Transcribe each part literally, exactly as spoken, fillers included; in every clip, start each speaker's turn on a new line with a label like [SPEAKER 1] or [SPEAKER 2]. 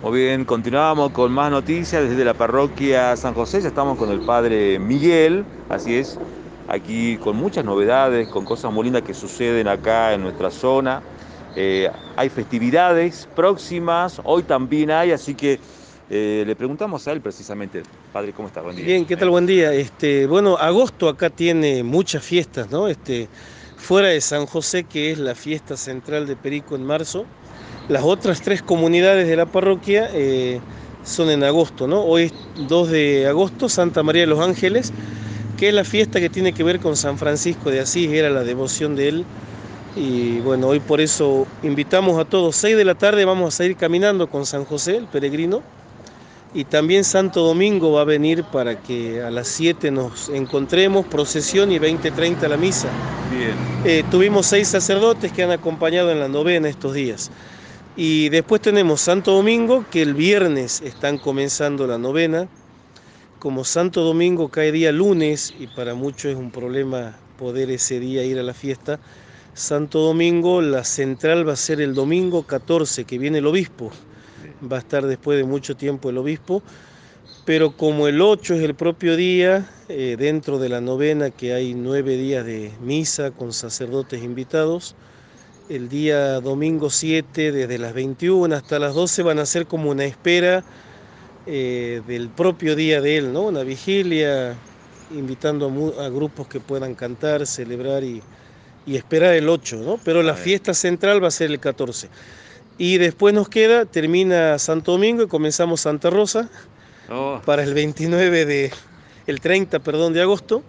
[SPEAKER 1] Muy bien, continuamos con más noticias desde la parroquia San José. Ya estamos con el padre Miguel, así es, aquí con muchas novedades, con cosas muy lindas que suceden acá en nuestra zona. Eh, hay festividades próximas, hoy también hay, así que eh, le preguntamos a él precisamente. Padre, ¿cómo está? Buen día.
[SPEAKER 2] Bien, ¿qué tal? Buen día. Este, bueno, agosto acá tiene muchas fiestas, ¿no? Este, fuera de San José, que es la fiesta central de Perico en marzo, las otras tres comunidades de la parroquia eh, son en agosto, ¿no? Hoy es dos de agosto, Santa María de los Ángeles, que es la fiesta que tiene que ver con San Francisco de Asís, era la devoción de él. Y bueno, hoy por eso invitamos a todos, seis de la tarde vamos a salir caminando con San José, el peregrino. Y también Santo Domingo va a venir para que a las siete nos encontremos, procesión y veinte treinta la misa.
[SPEAKER 1] Bien.
[SPEAKER 2] Eh, tuvimos seis sacerdotes que han acompañado en la novena estos días. Y después tenemos Santo Domingo, que el viernes están comenzando la novena. Como Santo Domingo cae día lunes, y para muchos es un problema poder ese día ir a la fiesta, Santo Domingo, la central va a ser el domingo catorce, que viene el obispo. Va a estar después de mucho tiempo el obispo. Pero como el ocho es el propio día, eh, dentro de la novena que hay nueve días de misa con sacerdotes invitados, el día domingo siete desde las veintiuna hasta las doce van a ser como una espera eh, del propio día de él, ¿no? Una vigilia, invitando a, mu- a grupos que puedan cantar, celebrar y, y esperar el ocho, ¿no? Pero
[SPEAKER 1] A
[SPEAKER 2] la
[SPEAKER 1] ver.
[SPEAKER 2] fiesta central va a ser el catorce. Y después nos queda, termina Santo Domingo y comenzamos Santa Rosa
[SPEAKER 1] Oh,
[SPEAKER 2] para el veintinueve de, el treinta, perdón, de agosto.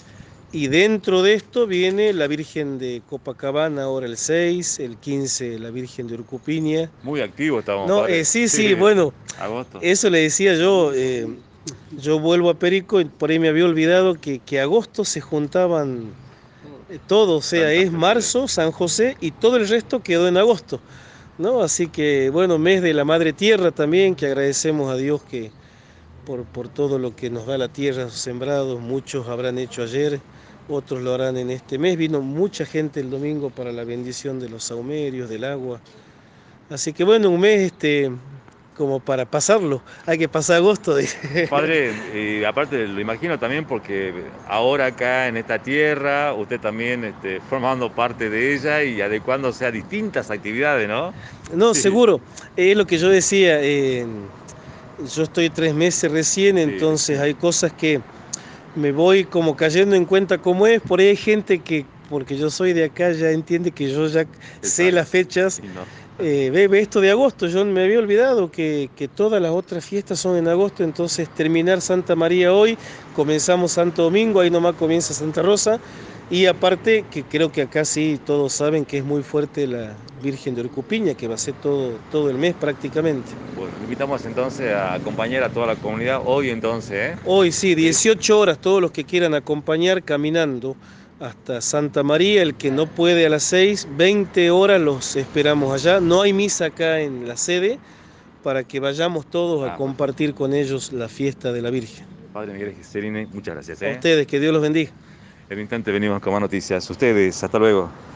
[SPEAKER 2] Y dentro de esto viene la Virgen de Copacabana, ahora el seis, el quince la Virgen de Urcupiña.
[SPEAKER 1] muy activo estamos,
[SPEAKER 2] No,
[SPEAKER 1] padre.
[SPEAKER 2] eh, sí,
[SPEAKER 1] Sí,
[SPEAKER 2] sí, bueno,
[SPEAKER 1] agosto.
[SPEAKER 2] eso le decía yo, eh, yo vuelvo a Perico y por ahí me había olvidado que, que agosto se juntaban eh, todo, o sea,
[SPEAKER 1] Tantas
[SPEAKER 2] es
[SPEAKER 1] festividades.
[SPEAKER 2] marzo, San José y todo el resto quedó en agosto, ¿no? Así que, bueno, mes de la Madre Tierra también, que agradecemos a Dios que por, por todo lo que nos da la tierra, los sembrados, muchos habrán hecho ayer, otros lo harán en este mes. Vino mucha gente el domingo para la bendición de los saumerios, del agua. Así que bueno, un mes este, como para pasarlo. Hay que pasar agosto.
[SPEAKER 1] Padre, y aparte lo imagino también porque ahora acá en esta tierra, usted también este, formando parte de ella y adecuándose a distintas actividades, ¿no?
[SPEAKER 2] No,
[SPEAKER 1] Sí,
[SPEAKER 2] seguro. Es lo que yo decía. Eh, yo estoy tres meses recién,
[SPEAKER 1] sí,
[SPEAKER 2] entonces hay cosas que me voy como cayendo en cuenta cómo es. Por ahí hay gente que, porque yo soy de acá, ya entiende que yo ya sé
[SPEAKER 1] exacto.
[SPEAKER 2] las fechas.
[SPEAKER 1] Y no.
[SPEAKER 2] Eh, ve, ve esto de agosto, yo me había olvidado que, que todas las otras fiestas son en agosto, entonces terminar Santa María hoy, comenzamos Santo Domingo, ahí nomás comienza Santa Rosa, y aparte que creo que acá sí todos saben que es muy fuerte la Virgen de Urcupiña, que va a ser todo, todo el mes prácticamente.
[SPEAKER 1] Bueno, invitamos entonces a acompañar a toda la comunidad hoy entonces, ¿eh?
[SPEAKER 2] Hoy sí,
[SPEAKER 1] Sí.
[SPEAKER 2] dieciocho horas, todos los que quieran acompañar caminando hasta Santa María, el que no puede a las seis, veinte horas los esperamos allá. No hay misa acá en la sede para que vayamos todos a
[SPEAKER 1] Ah, perfecto.
[SPEAKER 2] compartir con ellos la fiesta de la Virgen.
[SPEAKER 1] Padre Miguel Giserini, muchas gracias,
[SPEAKER 2] A
[SPEAKER 1] ¿eh?
[SPEAKER 2] ustedes, que Dios los bendiga.
[SPEAKER 1] En un instante venimos con más noticias. Ustedes, hasta luego.